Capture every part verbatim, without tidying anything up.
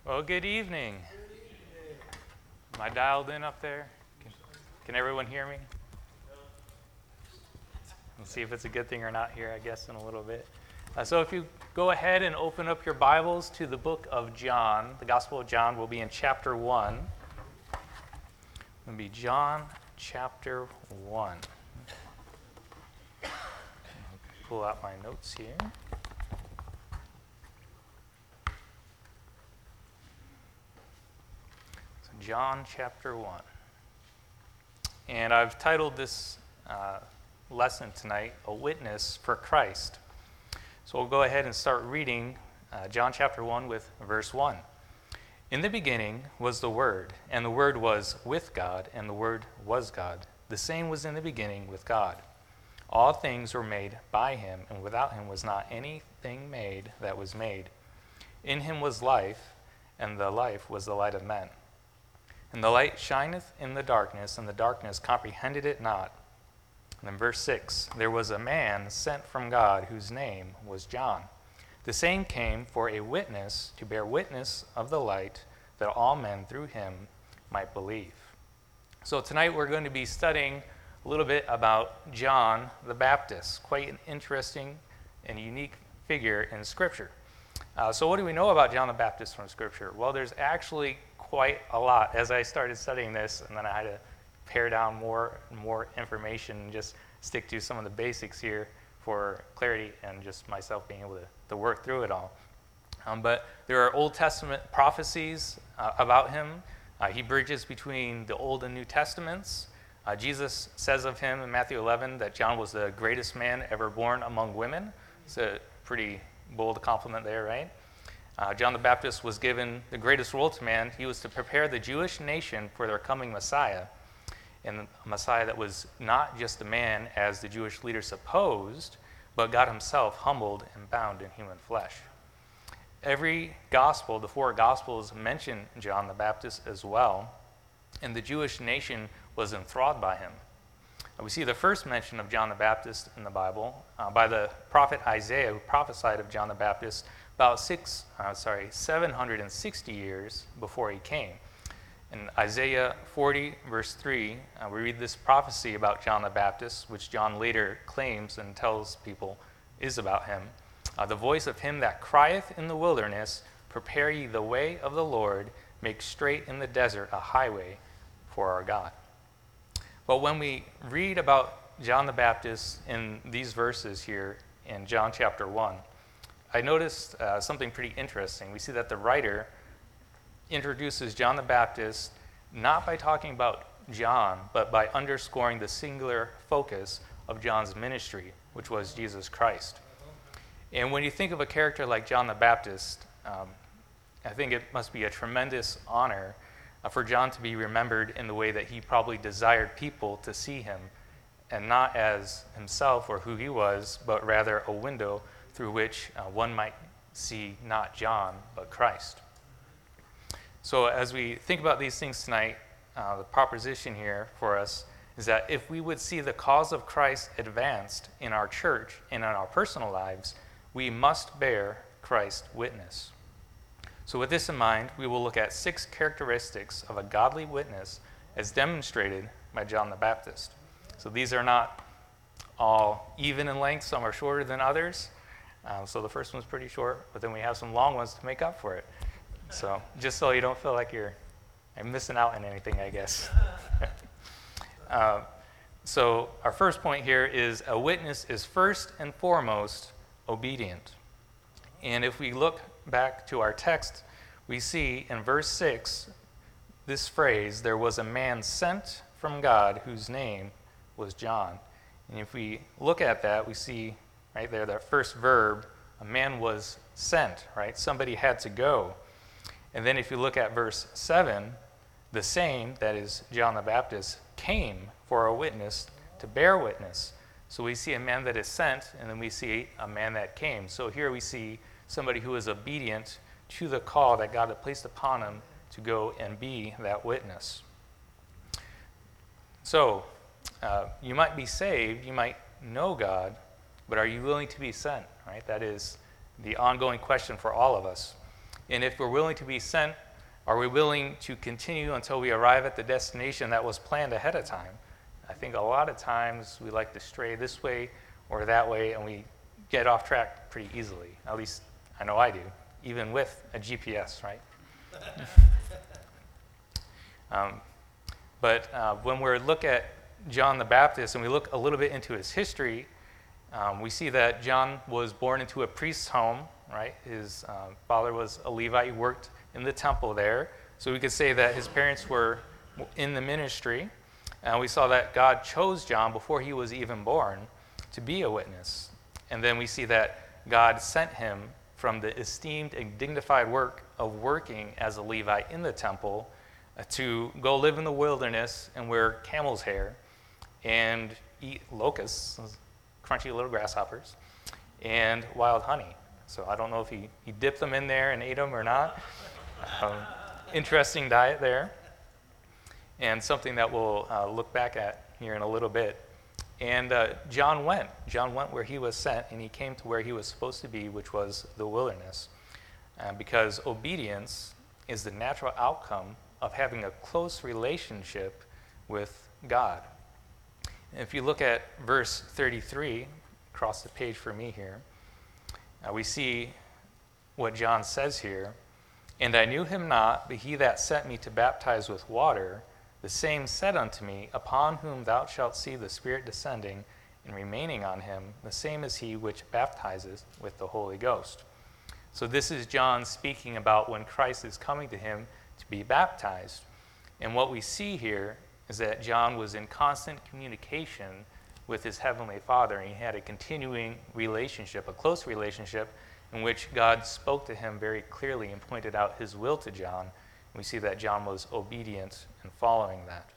Well, good evening. Am I dialed in up there? Can, can everyone hear me? We'll see if it's a good thing or not here, I guess, in a little bit. Uh, so if you go ahead and open up your Bibles to the book of John, the Gospel of John will be in chapter one. It'll be John chapter one. I'll pull out my notes here. John chapter one. And I've titled this uh, lesson tonight, A Witness for Christ. So we'll go ahead and start reading uh, John chapter one with verse one. In the beginning was the Word, and the Word was with God, and the Word was God. The same was in the beginning with God. All things were made by him, and without him was not anything made that was made. In him was life, and the life was the light of men. And the light shineth in the darkness, and the darkness comprehended it not. And then verse six, there was a man sent from God, whose name was John. The same came for a witness, to bear witness of the light, that all men through him might believe. So tonight we're going to be studying a little bit about John the Baptist, quite an interesting and unique figure in Scripture. Uh, so what do we know about John the Baptist from Scripture? Well, there's actually quite a lot. As I started studying this, and then I had to pare down more and more information and just stick to some of the basics here for clarity and just myself being able to, to work through it all. Um, but there are Old Testament prophecies uh, about him. Uh, he bridges between the Old and New Testaments. Uh, Jesus says of him in Matthew eleven that John was the greatest man ever born among women. It's a pretty bold compliment there, right? Uh, John the Baptist was given the greatest role to man. He was to prepare the Jewish nation for their coming Messiah, and a Messiah that was not just a man as the Jewish leaders supposed, but God himself humbled and bound in human flesh. Every gospel, the four gospels, mention John the Baptist as well, and the Jewish nation was enthralled by him. We see the first mention of John the Baptist in the Bible uh, by the prophet Isaiah, who prophesied of John the Baptist about six, uh, sorry, seven hundred sixty years before he came. In Isaiah forty, verse three, uh, we read this prophecy about John the Baptist, which John later claims and tells people is about him. Uh, the voice of him that crieth in the wilderness, prepare ye the way of the Lord, make straight in the desert a highway for our God. But when we read about John the Baptist in these verses here in John chapter one, I noticed uh, something pretty interesting. We see that the writer introduces John the Baptist not by talking about John, but by underscoring the singular focus of John's ministry, which was Jesus Christ. And when you think of a character like John the Baptist, um, I think it must be a tremendous honor uh, for John to be remembered in the way that he probably desired people to see him, and not as himself or who he was, but rather a window through which uh, one might see not John, but Christ. So as we think about these things tonight, uh, the proposition here for us is that if we would see the cause of Christ advanced in our church and in our personal lives, we must bear Christ witness. So with this in mind, we will look at six characteristics of a godly witness as demonstrated by John the Baptist. So these are not all even in length. Some are shorter than others. Um, so the first one's pretty short, but then we have some long ones to make up for it. So just so you don't feel like you're I'm missing out on anything, I guess. uh, so our first point here is a witness is first and foremost obedient. And if we look back to our text, we see in verse six this phrase, there was a man sent from God whose name was John. And if we look at that, we see right there, that first verb, a man was sent, right? Somebody had to go. And then if you look at verse seven, the same, that is John the Baptist, came for a witness to bear witness. So we see a man that is sent, and then we see a man that came. So here we see somebody who is obedient to the call that God had placed upon him to go and be that witness. So uh, you might be saved, you might know God, but are you willing to be sent, right? That is the ongoing question for all of us. And if we're willing to be sent, are we willing to continue until we arrive at the destination that was planned ahead of time? I think a lot of times we like to stray this way or that way, and we get off track pretty easily. At least I know I do, even with a G P S, right? um, but uh, when we look at John the Baptist and we look a little bit into his history, um, we see that John was born into a priest's home, right? His uh, father was a Levite. He worked in the temple there. So we could say that his parents were in the ministry. And we saw that God chose John before he was even born to be a witness. And then we see that God sent him from the esteemed and dignified work of working as a Levite in the temple uh, to go live in the wilderness and wear camel's hair and eat locusts, crunchy little grasshoppers, and wild honey. So I don't know if he, he dipped them in there and ate them or not. Um, interesting diet there. And something that we'll uh, look back at here in a little bit. And uh, John went. John went where he was sent, and he came to where he was supposed to be, which was the wilderness. Uh, because obedience is the natural outcome of having a close relationship with God. And if you look at verse thirty-three, across the page for me here, uh, we see what John says here. And I knew him not, but he that sent me to baptize with water, the same said unto me, upon whom thou shalt see the Spirit descending and remaining on him, the same is he which baptizes with the Holy Ghost. So this is John speaking about when Christ is coming to him to be baptized. And what we see here is that John was in constant communication with his heavenly Father, and he had a continuing relationship, a close relationship, in which God spoke to him very clearly and pointed out his will to John. We see that John was obedient in following that.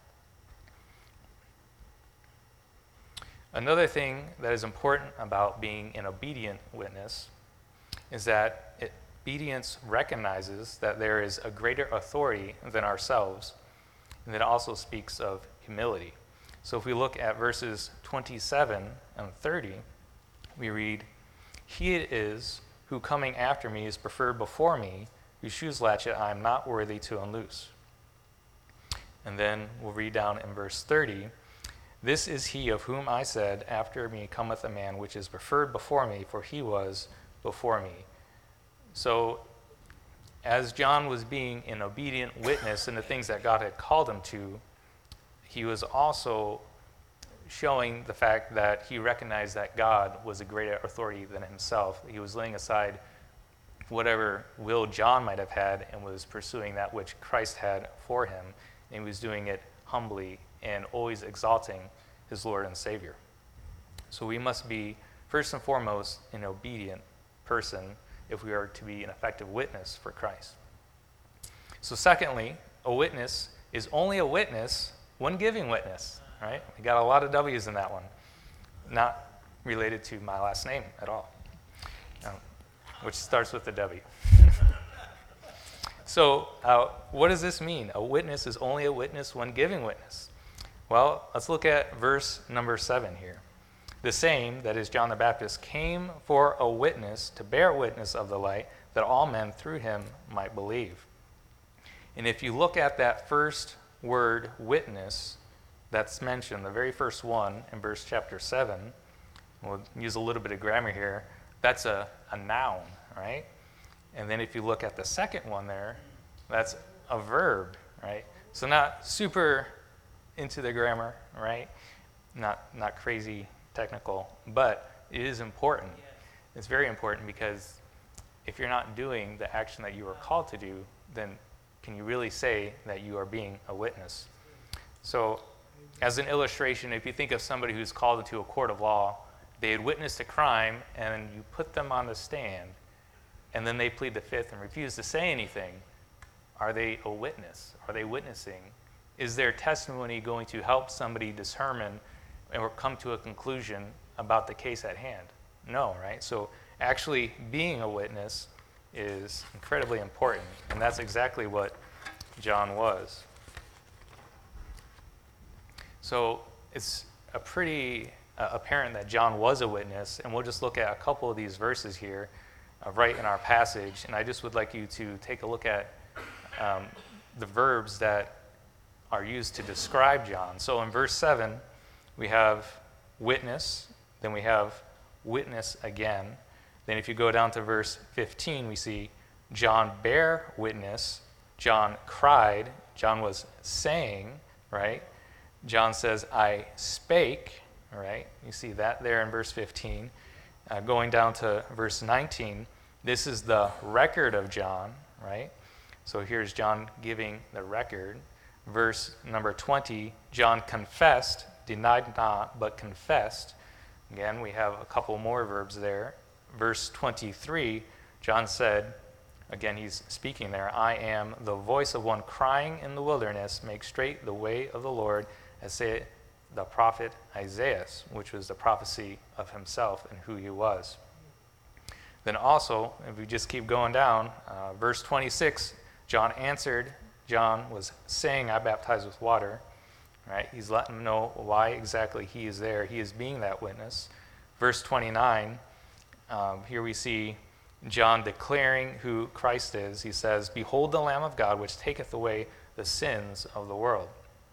Another thing that is important about being an obedient witness is that it, obedience recognizes that there is a greater authority than ourselves, and it also speaks of humility. So if we look at verses twenty-seven and thirty, we read, He it is who coming after me is preferred before me, whose shoes latchet I am not worthy to unloose. And then we'll read down in verse thirty, This is he of whom I said, After me cometh a man which is preferred before me, for he was before me. So as John was being an obedient witness in the things that God had called him to, he was also showing the fact that he recognized that God was a greater authority than himself. He was laying aside whatever will John might have had and was pursuing that which Christ had for him. And he was doing it humbly and always exalting his Lord and Savior. So we must be, first and foremost, an obedient person if we are to be an effective witness for Christ. So secondly, a witness is only a witness when giving witness, right? We got a lot of W's in that one. Not related to my last name at all, um, which starts with a W. So uh, what does this mean? A witness is only a witness when giving witness. Well, let's look at verse number seven here. The same, that is John the Baptist, came for a witness to bear witness of the light, that all men through him might believe. And if you look at that first word, witness, that's mentioned, the very first one in verse chapter seven, we'll use a little bit of grammar here, that's a, a noun, right? And then if you look at the second one there, that's a verb, right? So not super into the grammar, right? Not not crazy technical, but it is important. It's very important, because if you're not doing the action that you are called to do, then can you really say that you are being a witness? So as an illustration, if you think of somebody who's called into a court of law, they had witnessed a crime, and you put them on the stand, and then they plead the fifth and refuse to say anything, are they a witness? Are they witnessing? Is their testimony going to help somebody determine or come to a conclusion about the case at hand? No, right? So actually being a witness is incredibly important, and that's exactly what John was. So it's a pretty uh, apparent that John was a witness, and we'll just look at a couple of these verses here. uh, right in our passage. And I just would like you to take a look at um, the verbs that are used to describe John. So in verse seven, we have witness, then we have witness again. Then if you go down to verse fifteen, we see John bare witness, John cried, John was saying, right? John says, I spake, right? You see that there in verse fifteen. Uh, going down to verse nineteen, this is the record of John, right? So here's John giving the record. Verse number twenty, John confessed, denied not, but confessed. Again, we have a couple more verbs there. Verse twenty-three, John said, again, he's speaking there, I am the voice of one crying in the wilderness, make straight the way of the Lord, as saith the prophet Isaiah, which was the prophecy of himself and who he was. Then also, if we just keep going down, uh, verse twenty-six, John answered, John was saying, I baptize with water. Right? He's letting them know why exactly he is there. He is being that witness. Verse twenty-nine, um, here we see John declaring who Christ is. He says, behold the Lamb of God, which taketh away the sins of the world.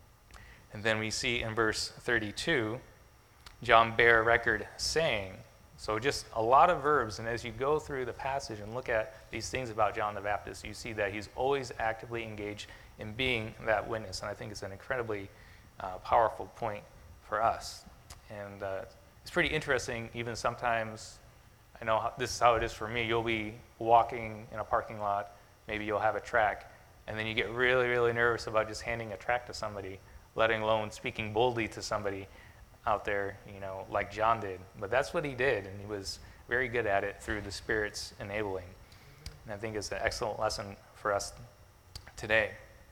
And then we see in verse thirty-two, John bare record saying. So just a lot of verbs, and as you go through the passage and look at these things about John the Baptist, you see that he's always actively engaged in being that witness. And I think it's an incredibly uh, powerful point for us. And uh, it's pretty interesting, even sometimes, I know how, this is how it is for me, you'll be walking in a parking lot, maybe you'll have a tract, and then you get really, really nervous about just handing a tract to somebody, letting alone speaking boldly to somebody out there, you know, like John did. But that's what he did, and he was very good at it through the Spirit's enabling. And I think it's an excellent lesson for us today.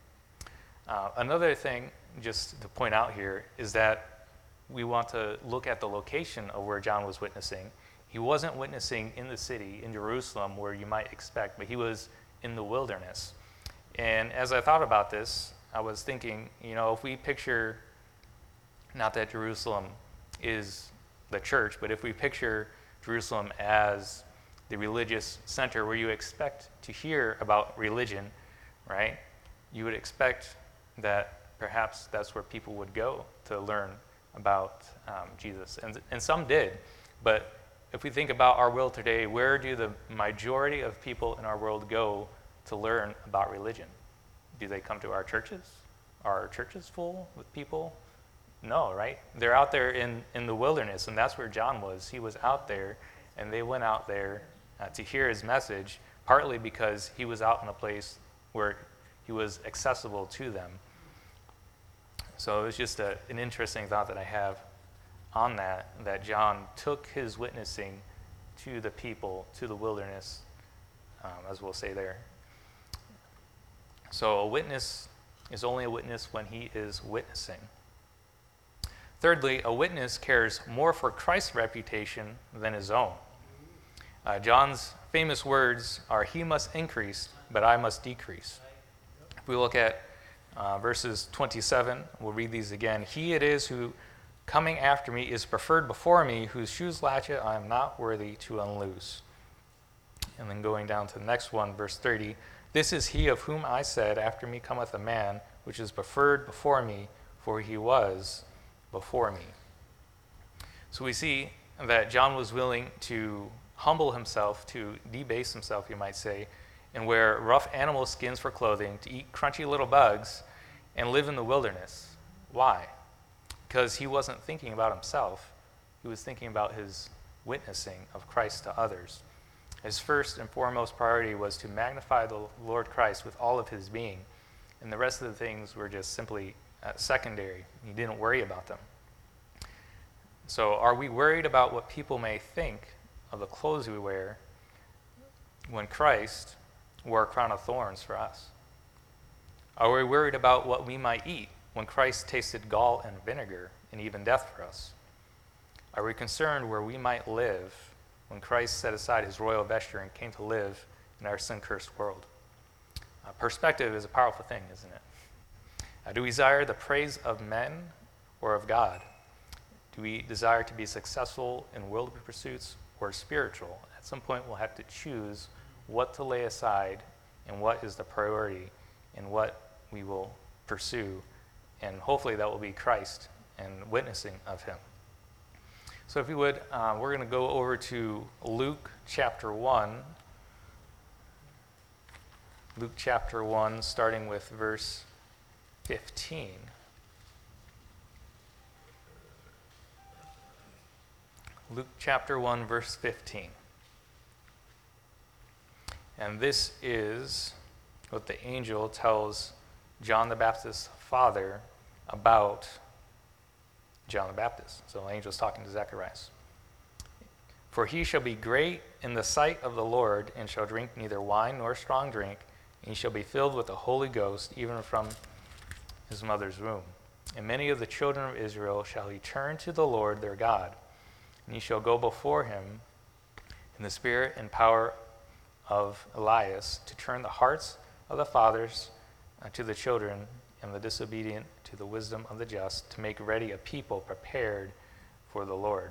Uh, another thing, just to point out here, is that we want to look at the location of where John was witnessing. He wasn't witnessing in the city, in Jerusalem, where you might expect, but he was in the wilderness. And as I thought about this, I was thinking, you know, if we picture, not that Jerusalem is the church, but if we picture Jerusalem as the religious center where you expect to hear about religion, right? You would expect that perhaps that's where people would go to learn about um, Jesus. And, and some did. But if we think about our world today, where do the majority of people in our world go to learn about religion? Do they come to our churches? Are our churches full with people? No, right? They're out there in, in the wilderness, and that's where John was. He was out there, and they went out there uh, to hear his message, partly because he was out in a place where he was accessible to them. So it was just a, an interesting thought that I have on that, that John took his witnessing to the people, to the wilderness, um, as we'll say there. So a witness is only a witness when he is witnessing. Thirdly, a witness cares more for Christ's reputation than his own. Uh, John's famous words are, he must increase, but I must decrease. If we look at uh, verses twenty-seven, we'll read these again. He it is who, coming after me, is preferred before me, whose shoes latchet I am not worthy to unloose. And then going down to the next one, verse thirty, this is he of whom I said, after me cometh a man, which is preferred before me, for he was before me. So we see that John was willing to humble himself, to debase himself, you might say, and wear rough animal skins for clothing, to eat crunchy little bugs, and live in the wilderness. Why? Because he wasn't thinking about himself. He was thinking about his witnessing of Christ to others. His first and foremost priority was to magnify the Lord Christ with all of his being, and the rest of the things were just simply uh, secondary. He didn't worry about them. So are we worried about what people may think of the clothes we wear when Christ wore a crown of thorns for us? Are we worried about what we might eat when Christ tasted gall and vinegar and even death for us? Are we concerned where we might live when Christ set aside his royal vesture and came to live in our sin-cursed world? Uh, perspective is a powerful thing, isn't it? Uh, do we desire the praise of men or of God? Do we desire to be successful in worldly pursuits or spiritual. At some point, we'll have to choose what to lay aside and what is the priority and what we will pursue. And hopefully that will be Christ and witnessing of him. So if you would, uh, we're going to go over to Luke chapter one. Luke chapter one, starting with verse fifteen. Luke chapter one, verse fifteen. And this is what the angel tells John the Baptist's father about John the Baptist. So the angel's talking to Zacharias. For he shall be great in the sight of the Lord, and shall drink neither wine nor strong drink, and he shall be filled with the Holy Ghost, even from his mother's womb. And many of the children of Israel shall he turn to the Lord their God, and he shall go before him in the spirit and power of Elias, to turn the hearts of the fathers uh, to the children, and the disobedient to the wisdom of the just, to make ready a people prepared for the Lord.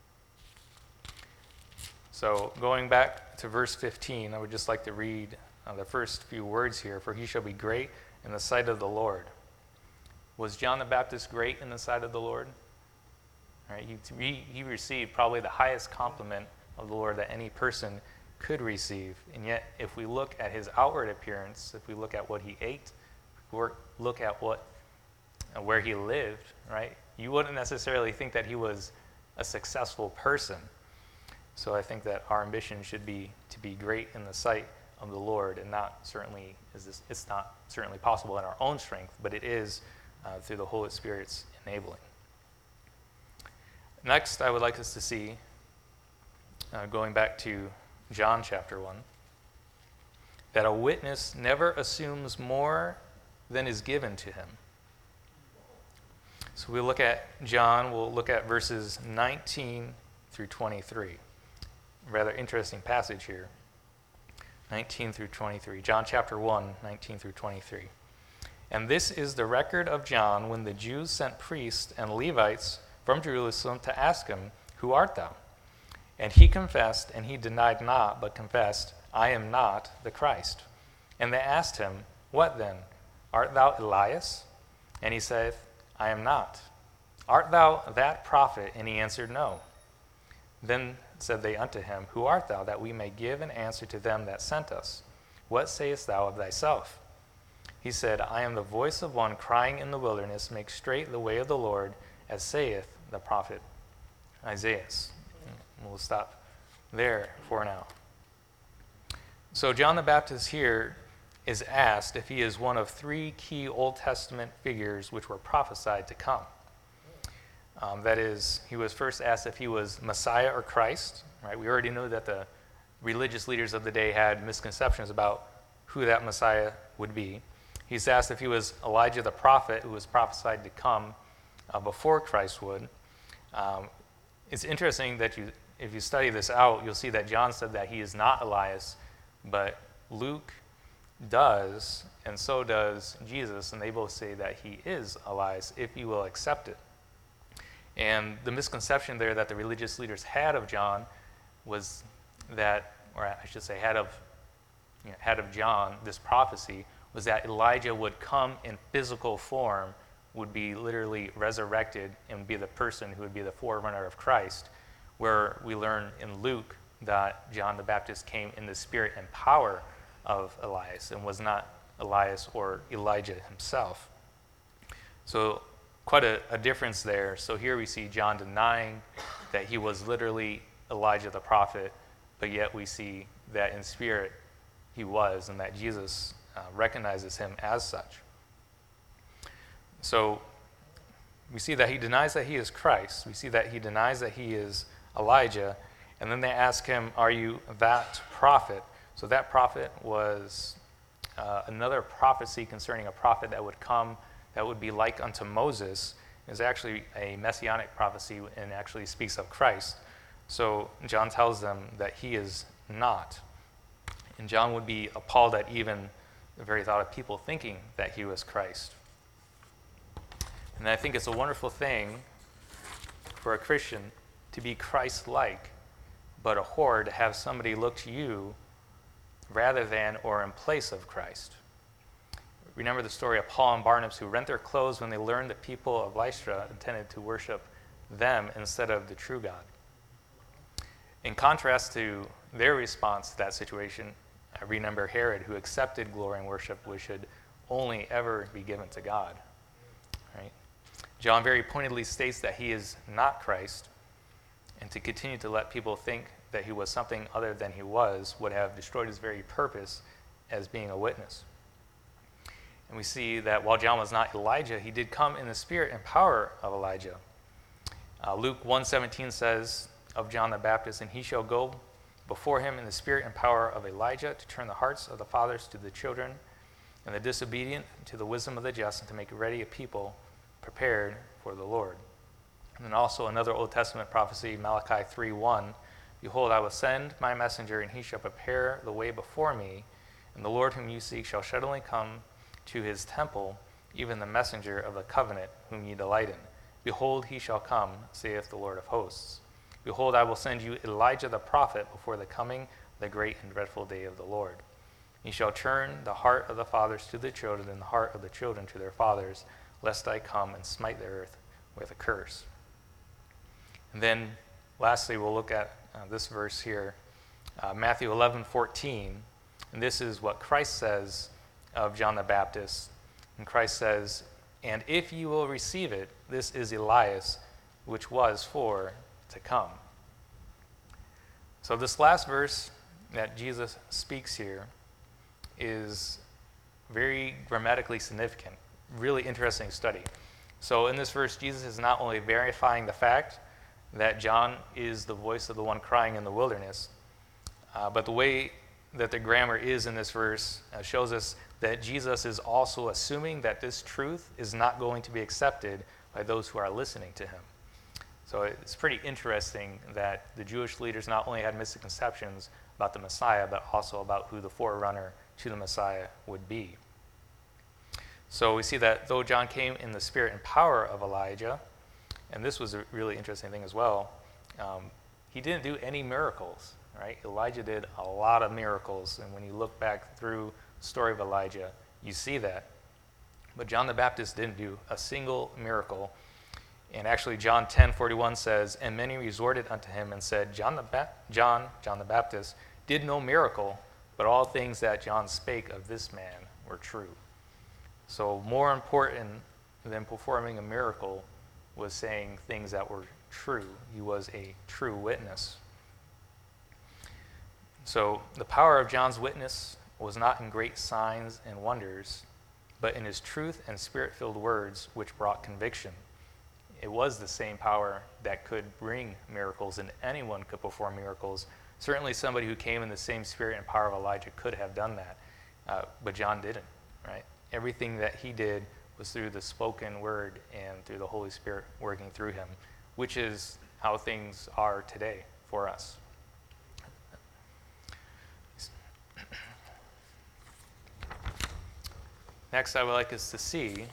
So going back to verse fifteen, I would just like to read uh, the first few words here. For he shall be great in the sight of the Lord. Was John the Baptist great in the sight of the Lord? All right, he, he received probably the highest compliment of the Lord that any person could receive. And yet, if we look at his outward appearance, if we look at what he ate, or look at what, uh, where he lived, right, you wouldn't necessarily think that he was a successful person. So I think that our ambition should be to be great in the sight of the Lord, and not certainly is this. It's not certainly possible in our own strength, but it is uh, through the Holy Spirit's enabling. Next, I would like us to see, uh, going back to John chapter one, that a witness never assumes more than is given to him. So we'll look at John, we'll look at verses nineteen through twenty-three. Rather interesting passage here. nineteen through twenty-three. John chapter one, nineteen through twenty-three. And this is the record of John when the Jews sent priests and Levites from Jerusalem to ask him, Who art thou? And he confessed, and he denied not, but confessed, I am not the Christ. And they asked him, What then? Art thou Elias? And he saith, I am not. Art thou that prophet? And he answered, No. Then said they unto him, Who art thou, that we may give an answer to them that sent us? What sayest thou of thyself? He said, I am the voice of one crying in the wilderness, Make straight the way of the Lord, as saith the prophet Isaiah. We'll stop there for now. So John the Baptist here is asked if he is one of three key Old Testament figures which were prophesied to come. Um, that is, he was first asked if he was Messiah or Christ. Right? We already know that the religious leaders of the day had misconceptions about who that Messiah would be. He's asked if he was Elijah the prophet who was prophesied to come uh, before Christ would. Um, it's interesting that you, if you study this out, you'll see that John said that he is not Elias, but Luke does, and so does Jesus, and they both say that he is Elias, if you will accept it. And the misconception there that the religious leaders had of John was that, or I should say had of, you know, had of John, this prophecy, was that Elijah would come in physical form, would be literally resurrected, and be the person who would be the forerunner of Christ, where we learn in Luke that John the Baptist came in the spirit and power of Elias and was not Elias or Elijah himself. So quite a, a difference there. So here we see John denying that he was literally Elijah the prophet, but yet we see that in spirit he was, and that Jesus uh, recognizes him as such. So we see that he denies that he is Christ. We see that he denies that he is Elijah. And then they ask him, are you that prophet? So that prophet was uh, another prophecy concerning a prophet that would come that would be like unto Moses. It's actually a messianic prophecy and actually speaks of Christ. So John tells them that he is not. And John would be appalled at even the very thought of people thinking that he was Christ. And I think it's a wonderful thing for a Christian to be Christ-like, but a whore to have somebody look to you rather than or in place of Christ. Remember the story of Paul and Barnabas who rent their clothes when they learned the people of Lystra intended to worship them instead of the true God. In contrast to their response to that situation, I remember Herod, who accepted glory and worship which should only ever be given to God. Right? John very pointedly states that he is not Christ, and to continue to let people think that he was something other than he was would have destroyed his very purpose as being a witness. And we see that while John was not Elijah, he did come in the spirit and power of Elijah. Uh, Luke one seventeen says of John the Baptist, and he shall go before him in the spirit and power of Elijah to turn the hearts of the fathers to the children and the disobedient to the wisdom of the just, and to make ready a people prepared for the Lord. And then also another Old Testament prophecy, Malachi three one, behold, I will send my messenger, and he shall prepare the way before me, and the Lord whom you seek shall suddenly come to his temple, even the messenger of the covenant whom ye delight in. Behold, he shall come, saith the Lord of hosts. Behold, I will send you Elijah the prophet before the coming of the great and dreadful day of the Lord. He shall turn the heart of the fathers to the children, and the heart of the children to their fathers, lest I come and smite the earth with a curse. And then, lastly, we'll look at uh, this verse here, uh, Matthew eleven fourteen, and this is what Christ says of John the Baptist. And Christ says, and if you will receive it, this is Elias, which was for to come. So this last verse that Jesus speaks here is very grammatically significant, really interesting study. So in this verse, Jesus is not only verifying the fact that John is the voice of the one crying in the wilderness, uh, but the way that the grammar is in this verse uh, shows us that Jesus is also assuming that this truth is not going to be accepted by those who are listening to him. So it's pretty interesting that the Jewish leaders not only had misconceptions about the Messiah, but also about who the forerunner to the Messiah would be. So we see that though John came in the spirit and power of Elijah, and this was a really interesting thing as well, um, he didn't do any miracles, right? Elijah did a lot of miracles, and when you look back through the story of Elijah, you see that. But John the Baptist didn't do a single miracle. And actually, John ten forty-one says, and many resorted unto him and said, John the, ba- John, John the Baptist did no miracle, but all things that John spake of this man were true. So more important than performing a miracle was saying things that were true. He was a true witness. So the power of John's witness was not in great signs and wonders, but in his truth and spirit-filled words which brought conviction. It was the same power that could bring miracles, and anyone could perform miracles. Certainly somebody who came in the same spirit and power of Elijah could have done that, uh, but John didn't, right? Everything that he did was through the spoken word and through the Holy Spirit working through him, which is how things are today for us. Next, I would like us to see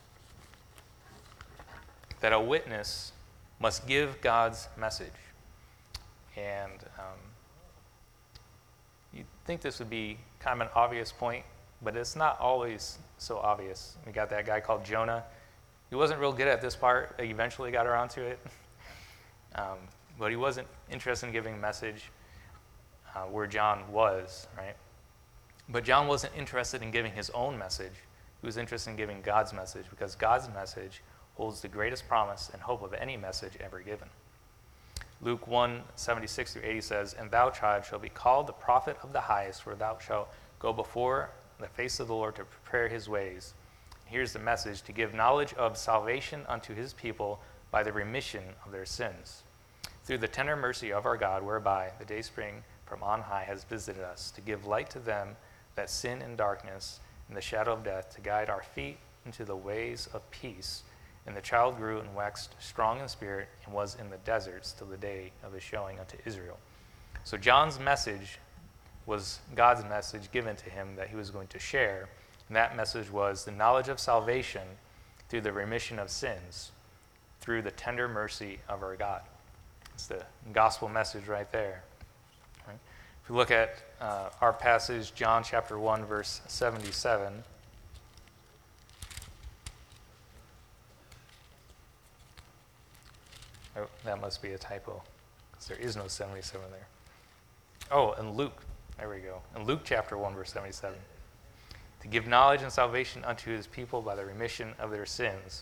that a witness must give God's message. And um, you'd think this would be kind of an obvious point, but it's not always so obvious. We got that guy called Jonah. He wasn't real good at this part. He eventually got around to it. um, but he wasn't interested in giving a message uh, where John was, right? But John wasn't interested in giving his own message. He was interested in giving God's message, because God's message holds the greatest promise and hope of any message ever given. Luke one seventy-six through eighty says, and thou, child, shalt be called the prophet of the highest, for thou shalt go before the face of the Lord to prepare his ways. Here's the message: to give knowledge of salvation unto his people by the remission of their sins, through the tender mercy of our God, whereby the dayspring from on high has visited us, to give light to them that sin in darkness and the shadow of death, to guide our feet into the ways of peace. And the child grew and waxed strong in spirit, and was in the deserts till the day of his showing unto Israel. So John's message was God's message given to him that he was going to share. And that message was the knowledge of salvation through the remission of sins, through the tender mercy of our God. It's the gospel message right there. If we look at uh, our passage, John chapter one, verse seventy-seven. Oh, that must be a typo, because there is no seventy-seven there. Oh, and Luke, there we go. In Luke chapter one, verse seventy-seven. To give knowledge and salvation unto his people by the remission of their sins.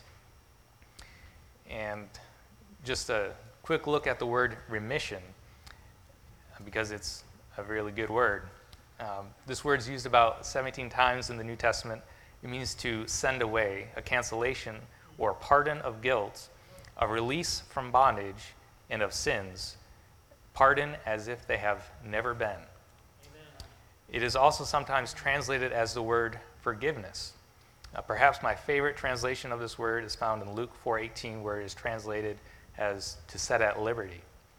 And just a quick look at the word remission, because it's a really good word. Um, this word is used about seventeen times in the New Testament. It means to send away, a cancellation or pardon of guilt, a release from bondage and of sins, pardon as if they have never been. Amen. It is also sometimes translated as the word forgiveness. Uh, perhaps my favorite translation of this word is found in Luke four eighteen, where it is translated as to set at liberty.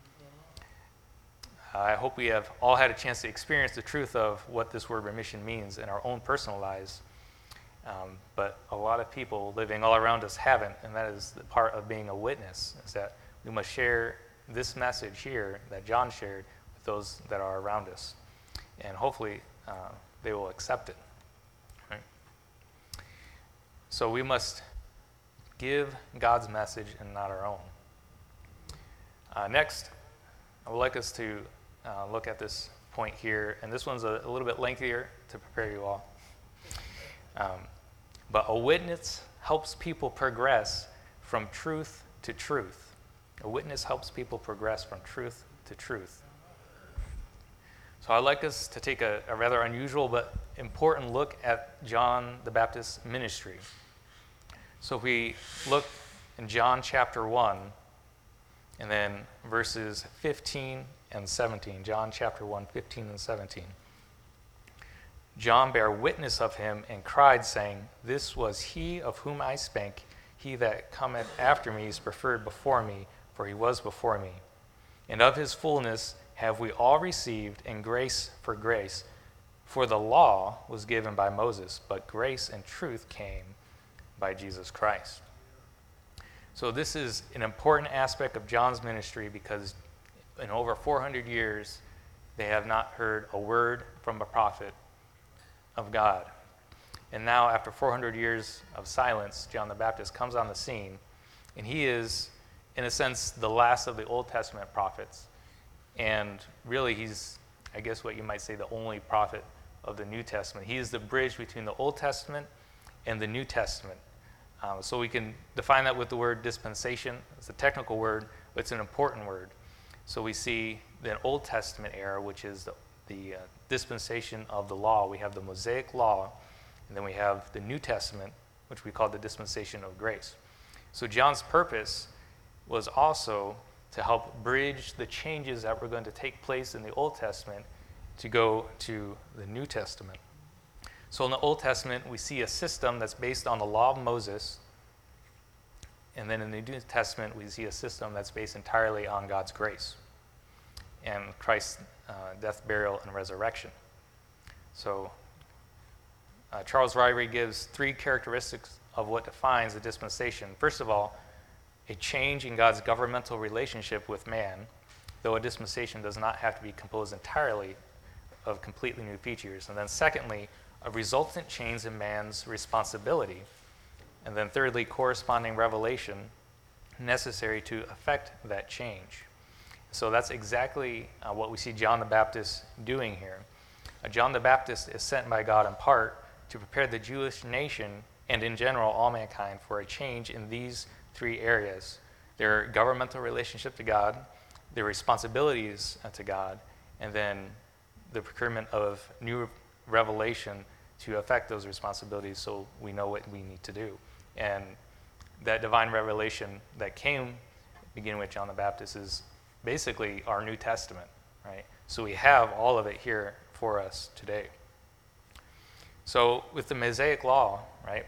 Uh, I hope we have all had a chance to experience the truth of what this word remission means in our own personal lives. Um, but a lot of people living all around us haven't, and that is the part of being a witness, is that we must share this message here that John shared with those that are around us. And hopefully uh, they will accept it. Right? So we must give God's message and not our own. Uh, next, I would like us to uh, look at this point here, and this one's a, a little bit lengthier to prepare you all. Um, but a witness helps people progress from truth to truth. A witness helps people progress from truth to truth. So I'd like us to take a, a rather unusual but important look at John the Baptist's ministry. So if we look in John chapter one, and then verses fifteen and seventeen, John chapter one, fifteen and seventeen. John bare witness of him and cried, saying, This was he of whom I spake. He that cometh after me is preferred before me, for he was before me. And of his fullness have we all received, and grace for grace. For the law was given by Moses, but grace and truth came by Jesus Christ. So this is an important aspect of John's ministry, because in over four hundred years, they have not heard a word from a prophet of God. And now, after four hundred years of silence, John the Baptist comes on the scene, and he is, in a sense, the last of the Old Testament prophets. And really, he's, I guess what you might say, the only prophet of the New Testament. He is the bridge between the Old Testament and the New Testament. Um, so we can define that with the word dispensation. It's a technical word, but it's an important word. So we see the Old Testament era, which is the, the uh, dispensation of the law. We have the Mosaic law, and then we have the New Testament, which we call the dispensation of grace. So John's purpose was also to help bridge the changes that were going to take place in the Old Testament to go to the New Testament. So in the Old Testament, we see a system that's based on the law of Moses. And then in the New Testament, we see a system that's based entirely on God's grace and Christ's uh, death, burial, and resurrection. So uh, Charles Ryrie gives three characteristics of what defines a dispensation. First of all, a change in God's governmental relationship with man, though a dispensation does not have to be composed entirely of completely new features. And then secondly, a resultant change in man's responsibility. And then thirdly, corresponding revelation necessary to effect that change. So that's exactly uh, what we see John the Baptist doing here. Uh, John the Baptist is sent by God in part to prepare the Jewish nation and in general all mankind for a change in these three areas: their governmental relationship to God, their responsibilities to God, and then the procurement of new revelation to affect those responsibilities so we know what we need to do. And that divine revelation that came beginning with John the Baptist is basically our New Testament, right? So we have all of it here for us today. So with the Mosaic law, right,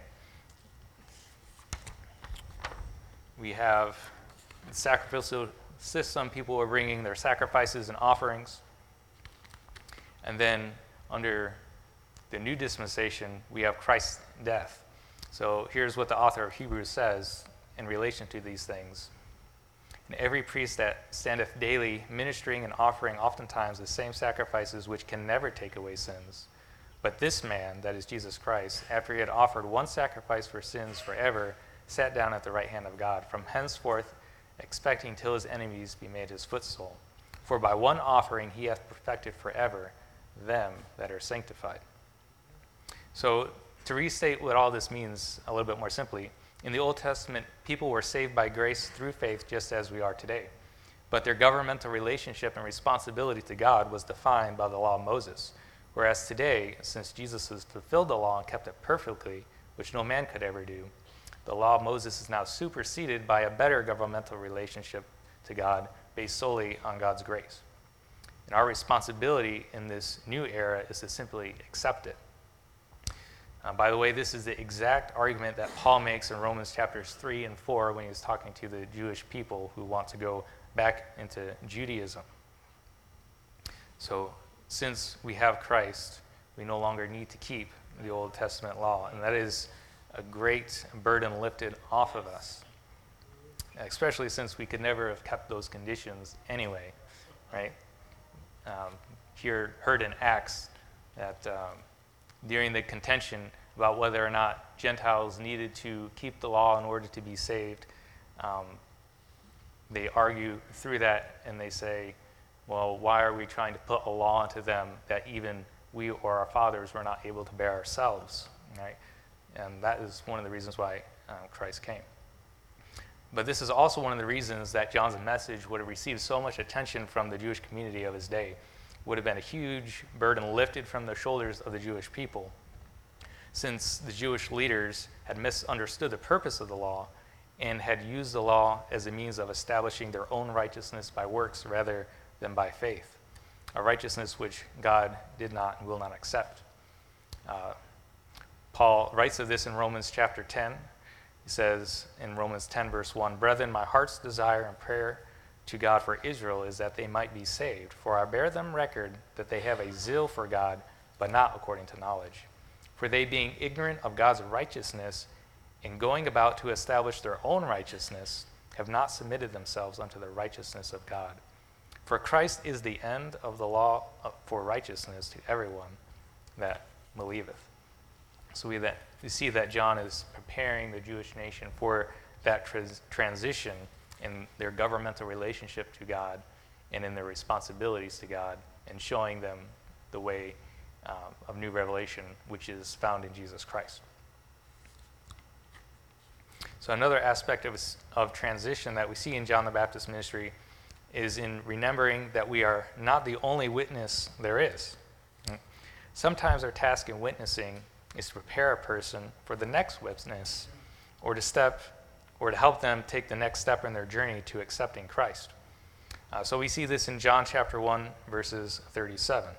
we have the sacrificial system. People were bringing their sacrifices and offerings. And then under the new dispensation, we have Christ's death. So here's what the author of Hebrews says in relation to these things. And every priest that standeth daily ministering and offering oftentimes the same sacrifices which can never take away sins. But this man, that is Jesus Christ, after he had offered one sacrifice for sins forever, sat down at the right hand of God, from henceforth expecting till his enemies be made his footstool. For by one offering he hath perfected forever them that are sanctified. So to restate what all this means a little bit more simply, in the Old Testament, people were saved by grace through faith just as we are today. But their governmental relationship and responsibility to God was defined by the law of Moses. Whereas today, since Jesus has fulfilled the law and kept it perfectly, which no man could ever do, the law of Moses is now superseded by a better governmental relationship to God based solely on God's grace. And our responsibility in this new era is to simply accept it. Uh, by the way, this is the exact argument that Paul makes in Romans chapters three and four when he was talking to the Jewish people who want to go back into Judaism. So, since we have Christ, we no longer need to keep the Old Testament law, and that is a great burden lifted off of us, especially since we could never have kept those conditions anyway, right? Um, here, heard in Acts that um, during the contention about whether or not Gentiles needed to keep the law in order to be saved, um, they argue through that and they say, well, why are we trying to put a law into them that even we or our fathers were not able to bear ourselves, right? And that is one of the reasons why um, Christ came. But this is also one of the reasons that John's message would have received so much attention from the Jewish community of his day. It would have been a huge burden lifted from the shoulders of the Jewish people, since the Jewish leaders had misunderstood the purpose of the law and had used the law as a means of establishing their own righteousness by works rather than by faith, a righteousness which God did not and will not accept. Uh, Paul writes of this in Romans chapter ten. He says in Romans ten, verse one, "Brethren, my heart's desire and prayer to God for Israel is that they might be saved. For I bear them record that they have a zeal for God, but not according to knowledge. For they, being ignorant of God's righteousness, and going about to establish their own righteousness, have not submitted themselves unto the righteousness of God. For Christ is the end of the law for righteousness to everyone that believeth." So we, that, we see that John is preparing the Jewish nation for that trans- transition in their governmental relationship to God and in their responsibilities to God, and showing them the way um, of new revelation, which is found in Jesus Christ. So another aspect of, of transition that we see in John the Baptist's ministry is in remembering that we are not the only witness there is. Sometimes our task in witnessing is to prepare a person for the next witness, or to step, or to help them take the next step in their journey to accepting Christ. Uh, so we see this in John chapter one, verses thirty-seven.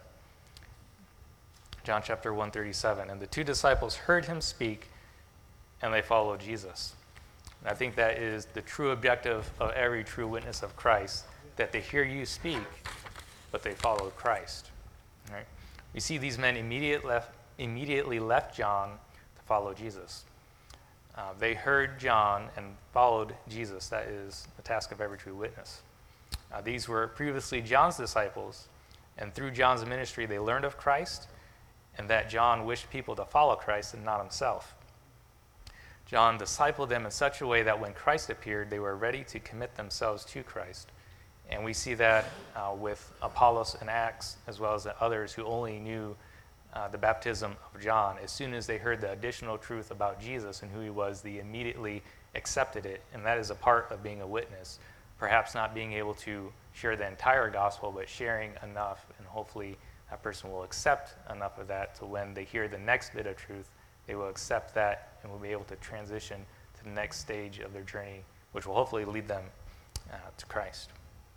John chapter one, thirty-seven. "And the two disciples heard him speak, and they followed Jesus." And I think that is the true objective of every true witness of Christ, that they hear you speak, but they follow Christ. Right? We see these men immediate left, immediately left John to follow Jesus. Uh, they heard John and followed Jesus. That is the task of every true witness. Uh, these were previously John's disciples, and through John's ministry they learned of Christ, and that John wished people to follow Christ and not himself. John discipled them in such a way that when Christ appeared, they were ready to commit themselves to Christ. And we see that uh, with Apollos in Acts, as well as the others who only knew uh, the baptism of John. As soon as they heard the additional truth about Jesus and who he was, they immediately accepted it. And that is a part of being a witness. Perhaps not being able to share the entire gospel, but sharing enough, and hopefully that person will accept enough of that to when they hear the next bit of truth, they will accept that and will be able to transition to the next stage of their journey, which will hopefully lead them uh, to Christ.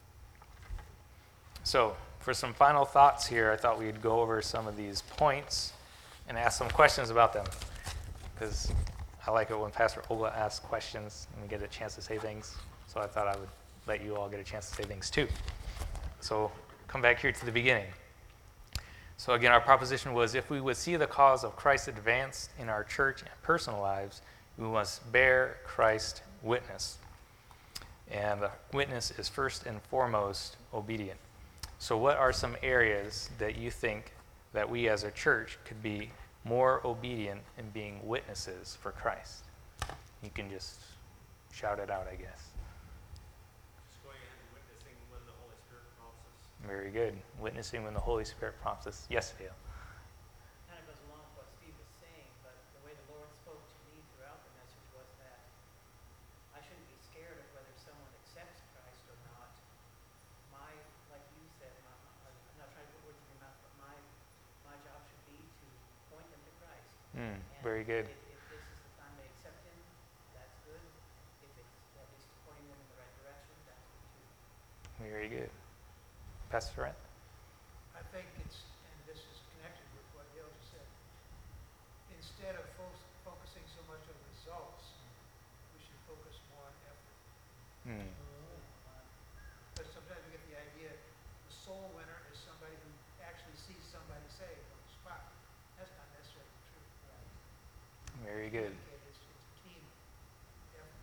So, for some final thoughts here, I thought we'd go over some of these points and ask some questions about them, because I like it when Pastor Ola asks questions and we get a chance to say things. So I thought I would let you all get a chance to say things too. So come back here to the beginning. So again, our proposition was, if we would see the cause of Christ advanced in our church and personal lives, we must bear Christ witness. And the witness is first and foremost obedient. So what are some areas that you think that we as a church could be more obedient in being witnesses for Christ? You can just shout it out, I guess. Just going ahead and witnessing when the Holy Spirit prompts us. Very good. Witnessing when the Holy Spirit prompts us. Yes, Vale. Kind of goes along with what Steve was saying, but the way the Lord spoke to me throughout the message was that I shouldn't be scared of whether someone accepts Christ or not. My, like you said, my, my, I'm not trying to put words in your mouth, but my my job should be to point them to Christ. Mm, And very good. If, if this is the time they accept Him, that's good. If it's at least pointing them in the right direction, that's good too. Very good. Pastor Brent? I think it's, and this is connected with what Dale just said, instead of fo- focusing so much on results, we should focus more on effort. Mm. Because sometimes we get the idea, the soul winner is somebody who actually sees somebody saved on the spot. That's not necessarily true. Very good. It's, it's a team effort.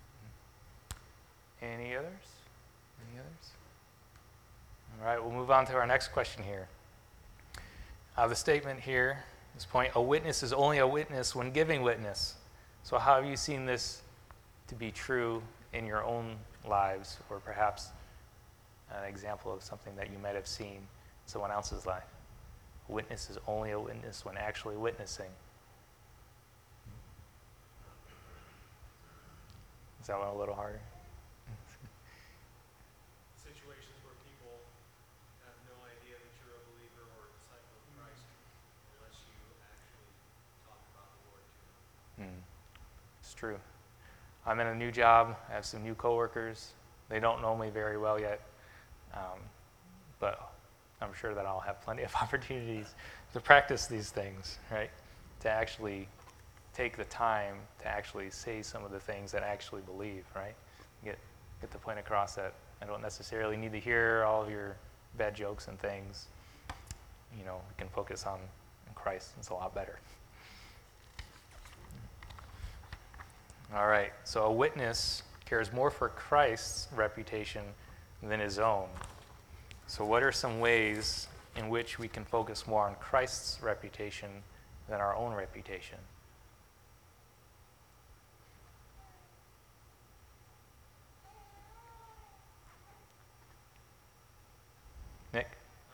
Any others? Any others? All right, we'll move on to our next question here. Uh, the statement here, this point, a witness is only a witness when giving witness. So how have you seen this to be true in your own lives, or perhaps an example of something that you might have seen in someone else's life? A witness is only a witness when actually witnessing. Is that one a little harder? Situations where people have no idea that you're a believer or a disciple of Christ unless you actually talk about the Lord to them. Mm. It's true. I'm in a new job. I have some new coworkers. They don't know me very well yet, um, but I'm sure that I'll have plenty of opportunities to practice these things, right? To actually take the time to actually say some of the things that I actually believe, right? Get get the point across that I don't necessarily need to hear all of your bad jokes and things. You know, we can focus on Christ. It's a lot better. All right, so a witness cares more for Christ's reputation than his own. So what are some ways in which we can focus more on Christ's reputation than our own reputation? Nick?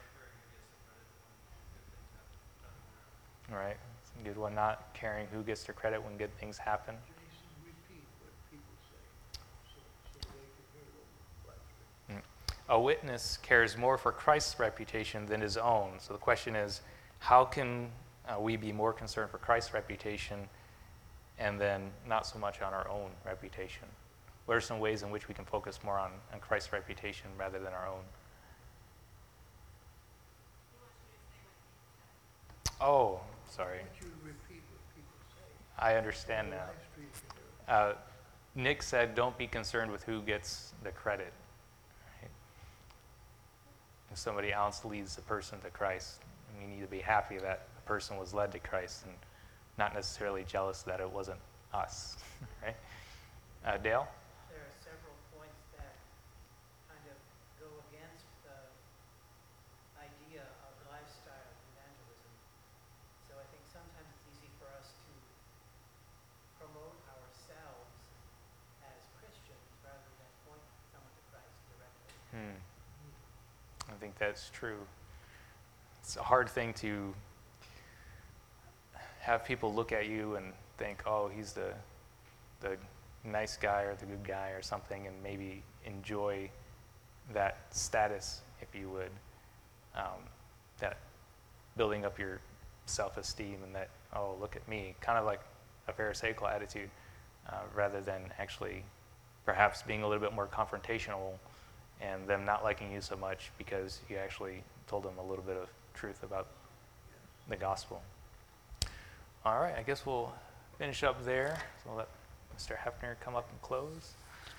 All right, that's a good one. Not caring who gets the credit when good things happen. Jason, repeat what people say so, so they can hear it over the live stream. A witness cares more for Christ's reputation than his own. So the question is, how can uh, we be more concerned for Christ's reputation and then not so much on our own reputation? What are some ways in which we can focus more on, on Christ's reputation rather than our own? Oh, sorry. Why don't you repeat what people say? I understand The now. live stream can hear it. Uh, Nick said, don't be concerned with who gets the credit. Right? If somebody else leads the person to Christ, we need to be happy that the person was led to Christ and not necessarily jealous that it wasn't us. Right? Uh, Dale? There are several points that kind of go against the idea of lifestyle evangelism. So I think sometimes it's easy for us to promote ourselves as Christians rather than point someone to Christ directly. Hmm. I think that's true. It's a hard thing to have people look at you and think, oh, he's the the nice guy or the good guy or something, and maybe enjoy that status, if you would, um, that building up your self-esteem and that, oh, look at me, kind of like a Pharisaical attitude, uh, rather than actually perhaps being a little bit more confrontational and them not liking you so much because you actually told them a little bit of truth about the gospel. All right, I guess we'll finish up there. So we'll let Mister Hefner come up and close.